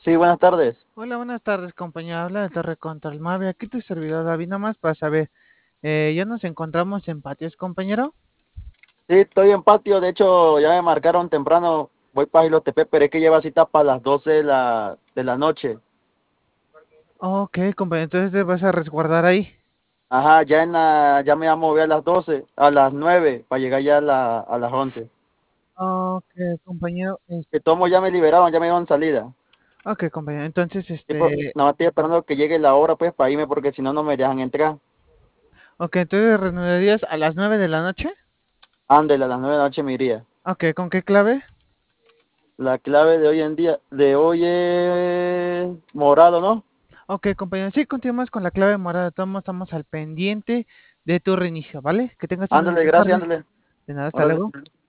Sí, buenas tardes. Hola, buenas tardes, compañero. Habla de Torre Control Mave. Aquí tu servidor David, nomás para saber. Ya nos encontramos en patios, compañero. Sí, estoy en patio. De hecho, ya me marcaron temprano. Voy para Tepe, pero es que lleva cita para las 12 de la noche. Ok, compañero. Entonces te vas a resguardar ahí. Ajá, ya me voy a mover a las 12, a las 9, para llegar ya a las 11. Ok, compañero. Que tomo ya me liberaron, ya me dieron salida. Ok, compañero. Entonces, Tipo, nada más estoy esperando que llegue la hora, pues, para irme, porque si no, no me dejan entrar. Ok, entonces reanudarías a las 9 de la noche. Ándale, a las 9 de la noche me iría. Ok, ¿con qué clave? La clave de hoy en día, de hoy es morado, ¿no? Ok, compañero. Sí, continuamos con la clave morada. Todos estamos al pendiente de tu reinicio, ¿vale? Que tengas una Ándale, linda gracias, tarde. ándale. De nada, hasta Órale. luego.